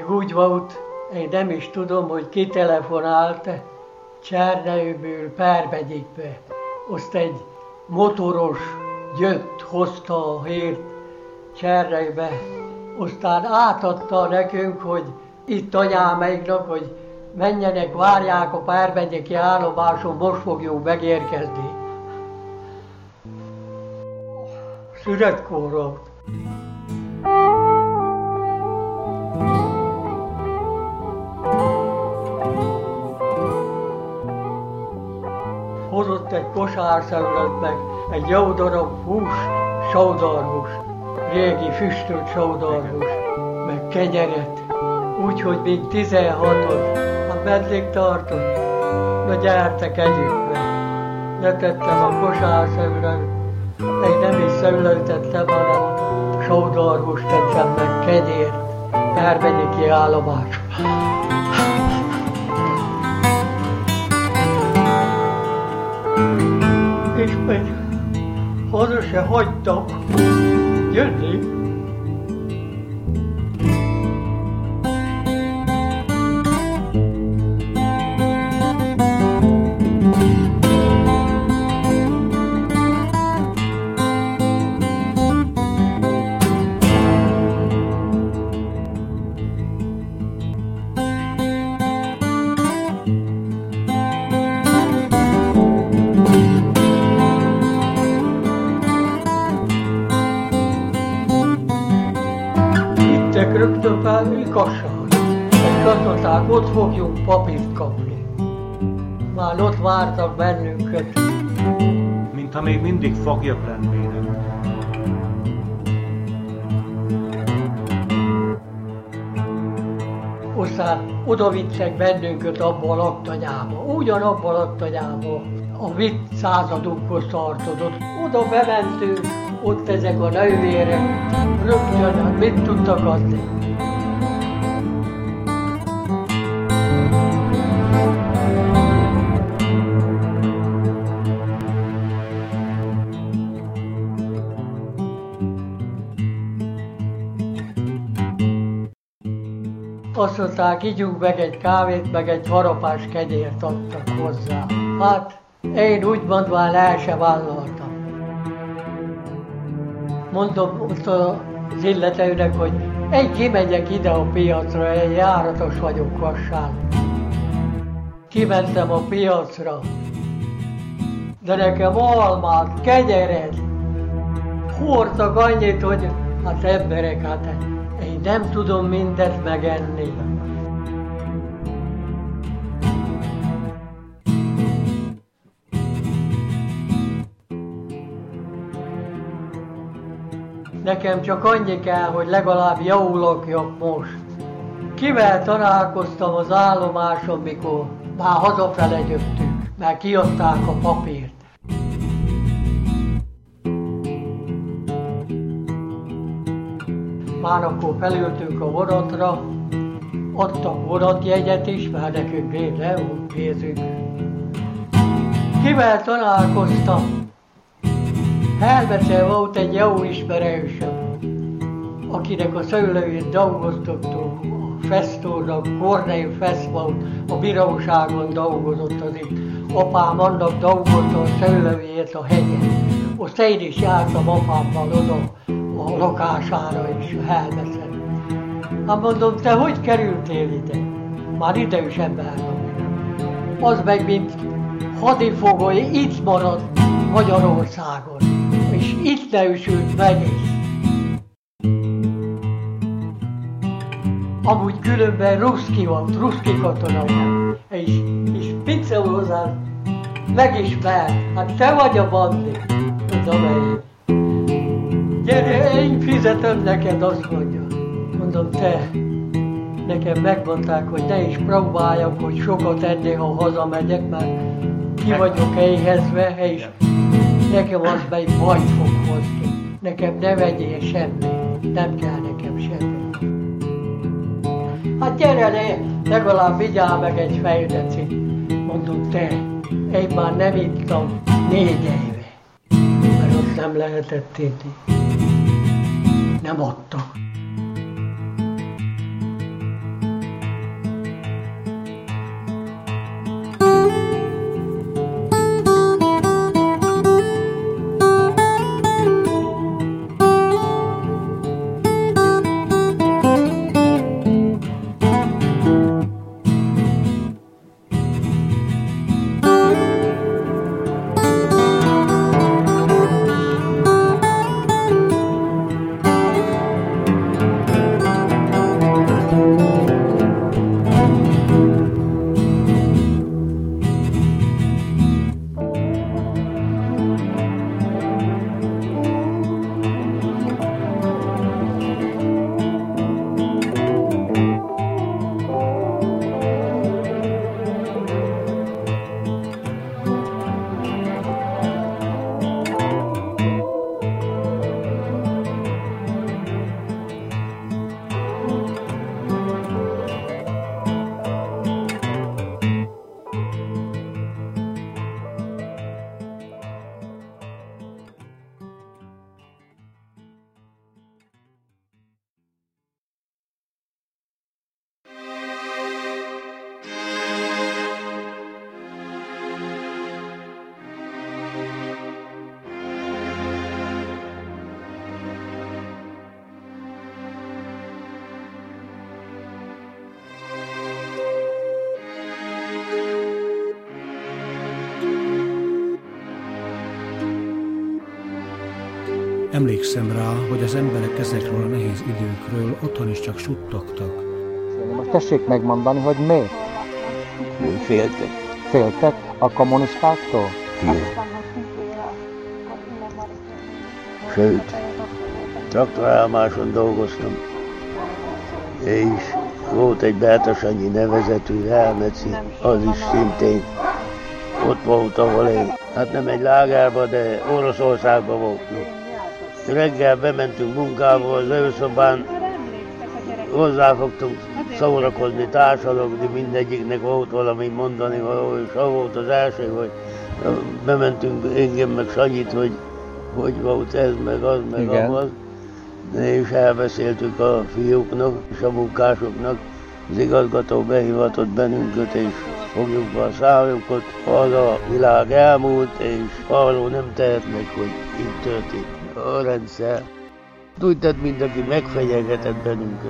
még úgy volt, én nem is tudom, hogy ki telefonált Csernőből Párbegyikbe. Azt egy motoros jött, hozta a hírt Csernőbe. Aztán átadta nekünk, hogy itt anyámaiknak, hogy menjenek, várják a Párbegyiki állomáson, most fogjuk megérkezni. Szünetkor volt. Hozott egy kosárszemlet meg egy jó darab hús, sódarhús, régi füstölt sódarhús, meg kenyeret, úgyhogy még 16-os, hát meddig tartott? Na gyertek, együtt meg. Letettem a kosárszemlet, egy nem is szemleltettem, hanem sódarhúst tettem meg, kenyért, Párbegyiki állomás. És még haza se hagytam jönni. Rögtön fel Ikassal, és azt mondták, ott fogjunk papírt kapni. Már ott vártak bennünket. Mintha még mindig foglyok lennének. Aztán oda vittek bennünket abba a laktanyába, ugyanabba a laktanyába, a vitt századunkhoz tartozott. Oda bementünk, ott ezek a nővérek, rögtön mit tudtak adni. Azt mondták, igyunk meg egy kávét, meg egy harapás kenyért adtak hozzá. Hát, én úgy mondván el se vállaltam. Mondom ott az illetőnek, hogy én kimegyek ide a piacra, én járatos vagyok Kassán. Kimentem a piacra, de nekem almát, kenyeret hordtak annyit, hogy hát emberek, hát én nem tudom mindent megenni. Nekem csak annyi kell, hogy legalább jól lakjak most. Kivel találkoztam az állomáson, mikor már hazafele jöttünk, mert kiadták a papírt. Már akkor felültünk a vonatra, adtak vonatjegyet is, mert nekünk még nem volt pénzünk. Kivel találkoztam? Helmetszel volt egy jó ismerősöm, akinek a szőlőjét dolgoztattuk, a Festónak, Kornél Fesz volt, a bíróságon dolgozott az itt. Apám annak dolgozta a szőlőjét a hegyen. Azt én is jártam apámmal oda a lakására is, a Helmetszen. Hát mondom, te hogy kerültél ide? Már idős ember vagy. Az meg, mint hadifogoly, itt maradt Magyarországon. És itt nősült meg is. Amúgy különben ruszki volt, ruszki katona. És mit szól hozzá? Megismert. Hát te vagy a Bandi. Mondom én. Gyere, én fizetem neked, azt mondja. Mondom, te. Nekem megmondták, hogy ne is próbáljak, hogy sokat enni, ha hazamegyek, mert ki vagyok éhezve, és nekem az meg bajt fog hozni. Nekem ne vegyél semmit, nem kell nekem semmi. Hát gyere, legalább vigyál meg egy fejdecit. Mondom, te, én már nem ittam 4 éve, mert ott nem lehetett inni. Nem adtak. Emlékszem rá, hogy az emberek ezekről a nehéz időkről otthon is csak suttogtak. Most tessék megmondani, hogy miért? Féltek. Féltek a kommunistáktól? Sőt, traktorállomáson dolgoztam, és volt egy Bertasanyi nevezetű elmeci, az is szintén ott volt, ahol én. Hát nem egy lágerba, de Oroszországban voltunk. Reggel bementünk munkába az őszobán, hozzáfogtunk szórakozni, társalogni, mindegyiknek volt valami mondani való, és az volt az első, hogy bementünk engem meg Sanyit, hogy volt ez, meg az, meg az. És elbeszéltük a fiúknak és a munkásoknak. Az igazgató behivatott bennünket, és fogjuk be a szállókat. Az a világ elmúlt, és arról nem tehetnek, hogy itt történt a rendszer. Úgy tett, mint aki megfenyegetett bennünket.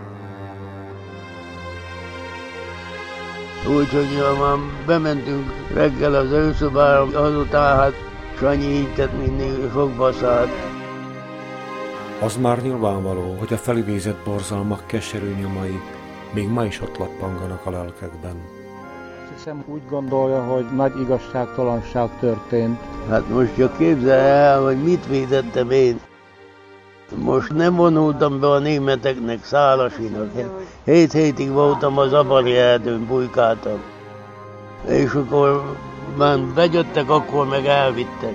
Úgyhogy már bementünk reggel az őszobára, azután hát Sanyi így tett, mindig fogba szállt. Az már nyilvánvaló, hogy a felidézett borzalmak keserű nyomai még ma is ott lappanganak a lelkekben. Azt hiszem úgy gondolja, hogy nagy igazságtalanság történt. Hát most csak képzelj el, hogy mit védettem én. Most nem vonultam be a németeknek, Szálasinak. 7 hétig voltam az Abari erdőn, bujkáltam. És akkor már bejöttek, akkor meg elvittek.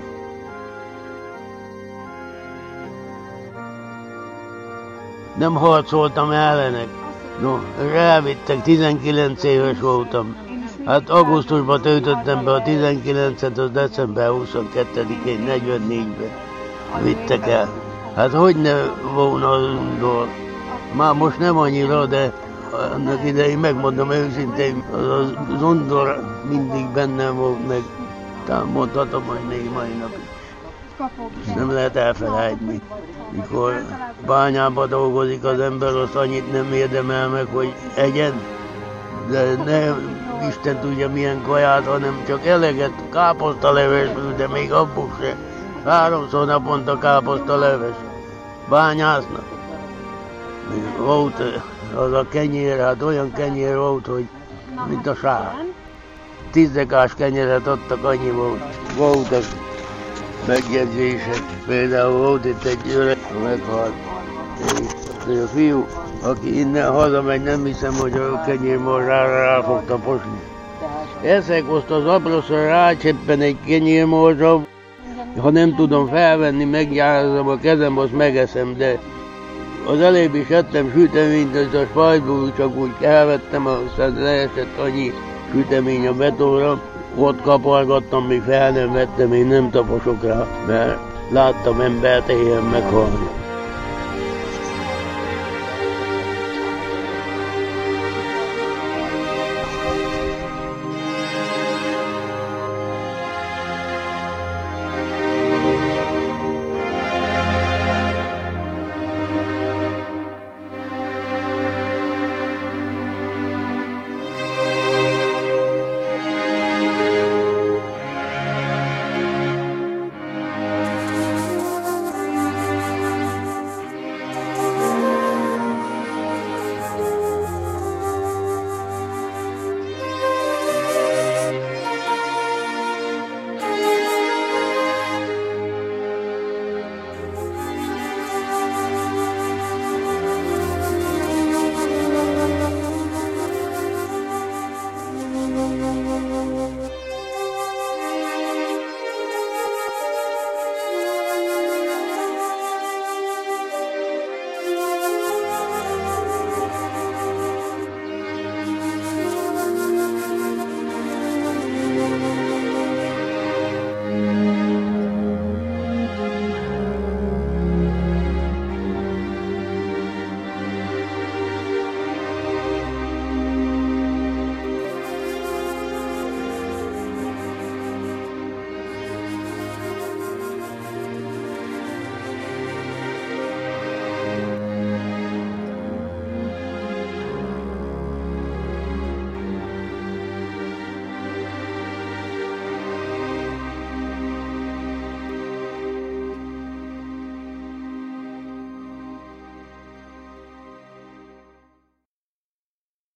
Nem harcoltam ellenek. No, elvittek, 19 éves voltam. Hát augusztusban töltöttem be a 19-et, az december 22-én, 44-ben vittek el. Hát hogy ne volna az undor? Már most nem annyira, de annak idején megmondom őszintén, az undor mindig bennem volt, meg talán mondhatom, hogy még mai napig. Nem lehet elfelejteni. Mikor bányába dolgozik az ember, azt annyit nem érdemel meg, hogy egyen, de ne Isten tudja milyen kaját, hanem csak eleget káposztalevesből, de még abból se. 3-szor naponta káposztaleves. Bányásznak. Volt az a kenyér, hát olyan kenyér volt, hogy mint a sáv. 10 dekás kenyeret adtak, annyi volt. Voltak megjegyzések. Például volt itt egy öreg, meghalt. És a fiú, aki innen hazamegy, nem hiszem, hogy a kenyérmorzsára rá fog taposni. Eszek azt az abroszra rácseppen egy kenyérmorzsa, ha nem tudom felvenni, meggyárazom a kezem, azt megeszem, de az előbb is ettem süteményt, az a spajzból csak úgy elvettem, aztán leesett annyi sütemény a betonra, ott kapargattam, míg fel nem vettem, én nem taposok rá, mert láttam embert éhen meghalni.